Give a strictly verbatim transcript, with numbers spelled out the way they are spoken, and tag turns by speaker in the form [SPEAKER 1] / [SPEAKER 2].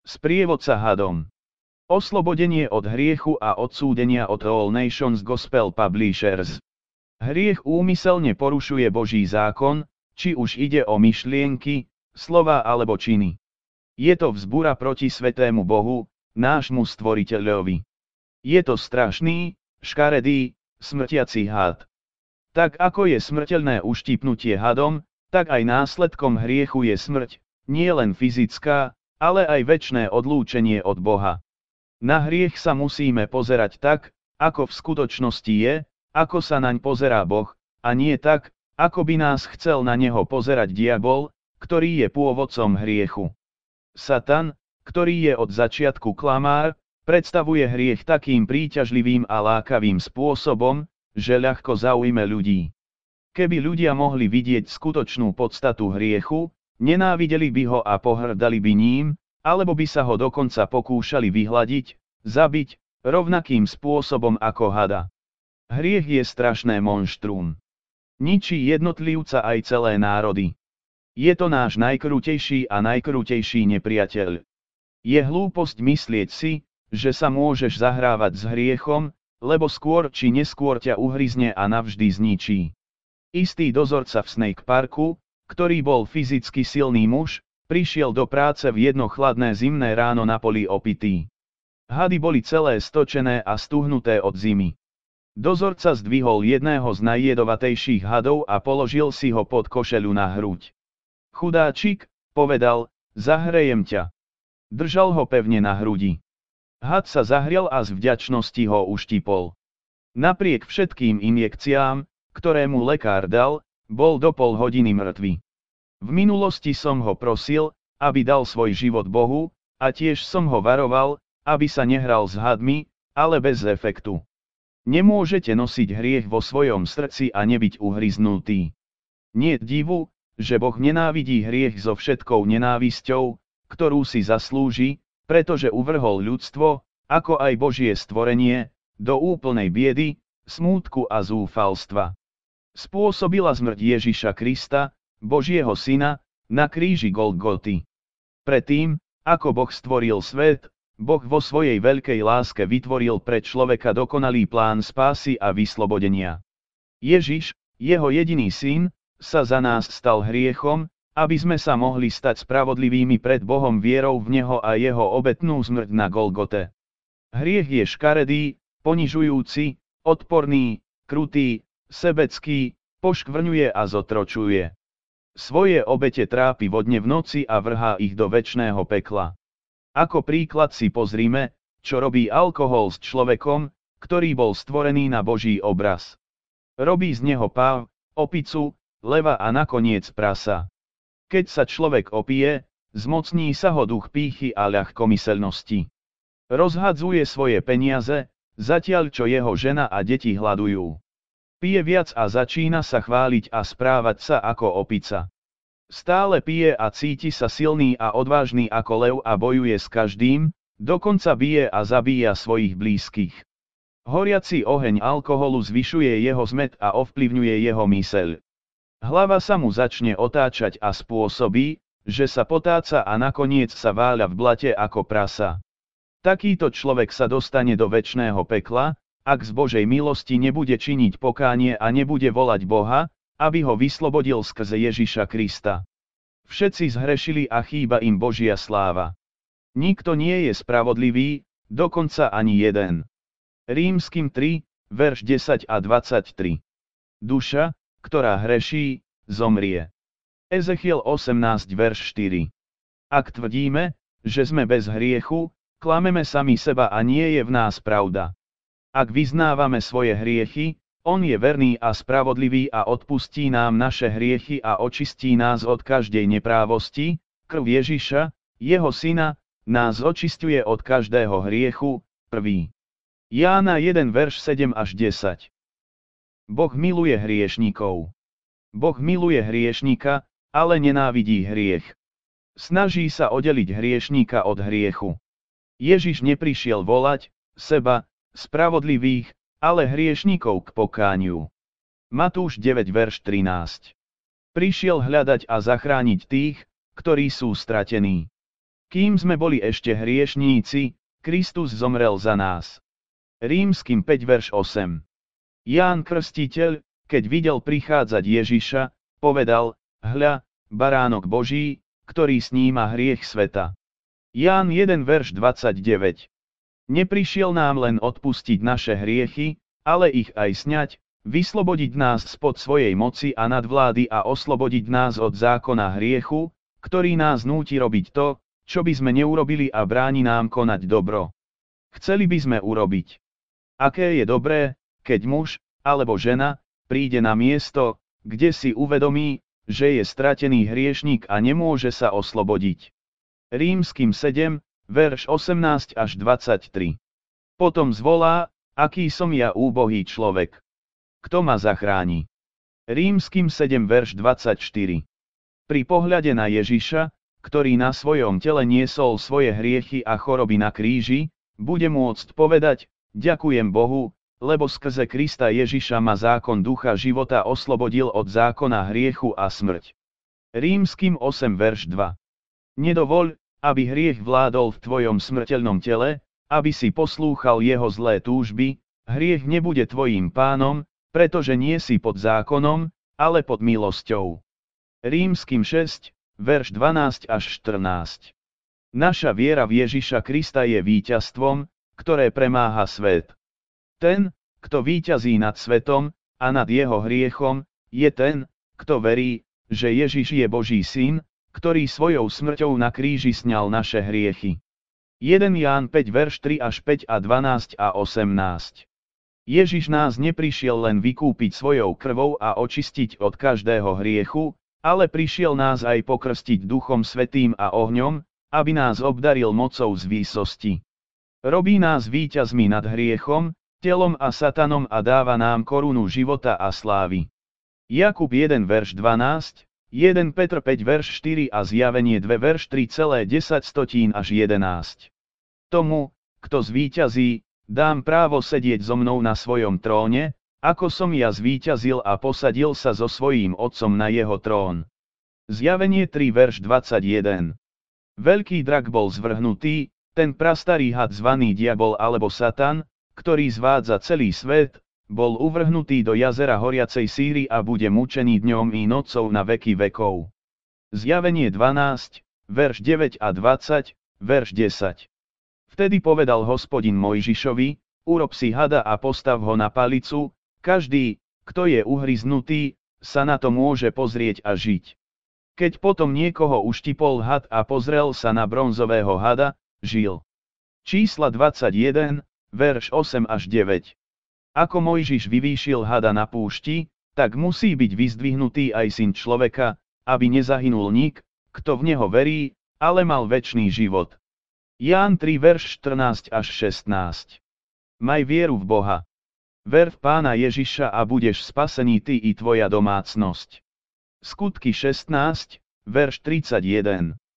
[SPEAKER 1] Sprievodca hadom. Oslobodenie od hriechu a odsúdenia od All Nations Gospel Publishers. Hriech úmyselne porušuje Boží zákon, či už ide o myšlienky, slova alebo činy. Je to vzbúra proti Svätému Bohu, nášmu Stvoriteľovi. Je to strašný, škaredý, smrtiaci had. Tak ako je smrteľné uštípnutie hadom, tak aj následkom hriechu je smrť, nie len fyzická, ale aj večné odlúčenie od Boha. Na hriech sa musíme pozerať tak, ako v skutočnosti je, ako sa naň pozerá Boh, a nie tak, ako by nás chcel na neho pozerať diabol, ktorý je pôvodcom hriechu. Satan, ktorý je od začiatku klamár, predstavuje hriech takým príťažlivým a lákavým spôsobom, že ľahko zaujme ľudí. Keby ľudia mohli vidieť skutočnú podstatu hriechu, nenávideli by ho a pohrdali by ním, alebo by sa ho dokonca pokúšali vyhladiť, zabiť, rovnakým spôsobom ako hada. Hriech je strašné monštrum. Ničí jednotlivca aj celé národy. Je to náš najkrutejší a najkrutejší nepriateľ. Je hlúposť myslieť si, že sa môžeš zahrávať s hriechom, lebo skôr či neskôr ťa uhryzne a navždy zničí. Istý dozorca v Snake Parku, ktorý bol fyzicky silný muž, prišiel do práce v jedno chladné zimné ráno na poli opitý. Hady boli celé stočené a stuhnuté od zimy. Dozorca zdvihol jedného z najjedovatejších hadov a položil si ho pod košeľu na hruď. Chudáčik, povedal, zahrejem ťa. Držal ho pevne na hrudi. Had sa zahrial a z vďačnosti ho uštipol. Napriek všetkým injekciám, ktoré mu lekár dal, bol do pol hodiny mŕtvy. V minulosti som ho prosil, aby dal svoj život Bohu, a tiež som ho varoval, aby sa nehral s hadmi, ale bez efektu. Nemôžete nosiť hriech vo svojom srdci a nebyť uhryznutý. Nie divu, že Boh nenávidí hriech so všetkou nenávisťou, ktorú si zaslúži, pretože uvrhol ľudstvo, ako aj Božie stvorenie, do úplnej biedy, smútku a zúfalstva. Spôsobila smrť Ježiša Krista, Božieho Syna, na kríži Golgoty. Predtým, ako Boh stvoril svet, Boh vo svojej veľkej láske vytvoril pre človeka dokonalý plán spásy a vyslobodenia. Ježiš, jeho jediný syn, sa za nás stal hriechom, aby sme sa mohli stať spravodlivými pred Bohom vierou v Neho a jeho obetnú smrť na Golgote. Hriech je škaredý, ponižujúci, odporný, krutý, sebecký, poškvrňuje a zotročuje. Svoje obete trápi vodne v noci a vrhá ich do večného pekla. Ako príklad si pozrime, čo robí alkohol s človekom, ktorý bol stvorený na Boží obraz. Robí z neho páv, opicu, leva a nakoniec prasa. Keď sa človek opije, zmocní sa ho duch pýchy a ľahkomyselnosti. Rozhadzuje svoje peniaze, zatiaľ čo jeho žena a deti hľadujú. Pije viac a začína sa chváliť a správať sa ako opica. Stále pije a cíti sa silný a odvážny ako lev a bojuje s každým, dokonca bije a zabíja svojich blízkych. Horiaci oheň alkoholu zvyšuje jeho zmet a ovplyvňuje jeho myseľ. Hlava sa mu začne otáčať a spôsobí, že sa potáca a nakoniec sa váľa v blate ako prasa. Takýto človek sa dostane do večného pekla, ak z Božej milosti nebude činiť pokánie a nebude volať Boha, aby ho vyslobodil skrze Ježiša Krista. Všetci zhrešili a chýba im Božia sláva. Nikto nie je spravodlivý, dokonca ani jeden. Rímskym tri, verš desať a dvadsaťtri. Duša, ktorá hreší, zomrie. Ezechiel osemnásť, verš štyri. Ak tvrdíme, že sme bez hriechu, klameme sami seba a nie je v nás pravda. Ak vyznávame svoje hriechy, on je verný a spravodlivý a odpustí nám naše hriechy a očistí nás od každej neprávosti. Krv Ježiša, jeho syna, nás očisťuje od každého hriechu. Prvý. Jána jeden, verš sedem až desať. Boh miluje hriešnikov. Boh miluje hriešnika, ale nenávidí hriech. Snaží sa oddeliť hriešnika od hriechu. Ježiš neprišiel volať seba spravodlivých, ale hriešnikov k pokániu. Matúš deväť, verš trinásť. Prišiel hľadať a zachrániť tých, ktorí sú stratení. Kým sme boli ešte hriešníci, Kristus zomrel za nás. Rímskym päť verš osem. Ján Krstiteľ, keď videl prichádzať Ježiša, povedal: Hľa, baránok Boží, ktorý sníma hriech sveta. Ján jeden verš dvadsaťdeväť. Neprišiel nám len odpustiť naše hriechy, ale ich aj sňať, vyslobodiť nás spod svojej moci a nadvlády a oslobodiť nás od zákona hriechu, ktorý nás núti robiť to, čo by sme neurobili a bráni nám konať dobro. Chceli by sme urobiť. Aké je dobré, keď muž, alebo žena, príde na miesto, kde si uvedomí, že je stratený hriešnik a nemôže sa oslobodiť. Rímskym sedem, verš osemnásť až dvadsaťtri. Potom zvolá: Aký som ja úbohý človek. Kto ma zachráni? Rímskym sedem verš dvadsaťštyri. Pri pohľade na Ježiša, ktorý na svojom tele niesol svoje hriechy a choroby na kríži, bude môcť povedať: Ďakujem Bohu, lebo skrze Krista Ježiša ma zákon ducha života oslobodil od zákona hriechu a smrť. Rímskym osem verš dva. Nedovoľ, aby hriech vládol v tvojom smrteľnom tele, aby si poslúchal jeho zlé túžby, hriech nebude tvojím pánom, pretože nie si pod zákonom, ale pod milosťou. Rímskym šesť, verš dvanásť až štrnásť. Naša viera v Ježiša Krista je víťazstvom, ktoré premáha svet. Ten, kto víťazí nad svetom a nad jeho hriechom, je ten, kto verí, že Ježiš je Boží syn, ktorý svojou smrťou na kríži sňal naše hriechy. jeden Ján päť verš tri až päť a dvanásť a osemnásť. Ježiš nás neprišiel len vykúpiť svojou krvou a očistiť od každého hriechu, ale prišiel nás aj pokrstiť Duchom Svätým a ohňom, aby nás obdaril mocou z výsosti. Robí nás víťazmi nad hriechom, telom a satanom a dáva nám korunu života a slávy. Jakub jeden verš dvanásť, jeden Petr päť verš štyri a Zjavenie dva verš tri celé desať až jedenásť. Tomu, kto zvíťazí, dám právo sedieť so mnou na svojom tróne, ako som ja zvíťazil a posadil sa so svojím otcom na jeho trón. Zjavenie tri verš dvadsaťjeden. Veľký drak bol zvrhnutý, ten prastarý had zvaný diabol alebo Satan, ktorý zvádza celý svet, bol uvrhnutý do jazera horiacej síry a bude mučený dňom i nocou na veky vekov. Zjavenie dvanásť, verš deväť a dvadsať, verš desať. Vtedy povedal Hospodin Mojžišovi: Urob si hada a postav ho na palicu, každý, kto je uhryznutý, sa na to môže pozrieť a žiť. Keď potom niekoho uštipol had a pozrel sa na bronzového hada, žil. Čísla dvadsaťjeden, verš osem až deväť. Ako Mojžiš vyvýšil hada na púšti, tak musí byť vyzdvihnutý aj syn človeka, aby nezahynul nik, kto v neho verí, ale mal večný život. Ján tri verš štrnásť až šestnásť. Maj vieru v Boha. Ver v Pána Ježiša a budeš spasený ty i tvoja domácnosť. Skutky šestnásť, verš tridsaťjeden.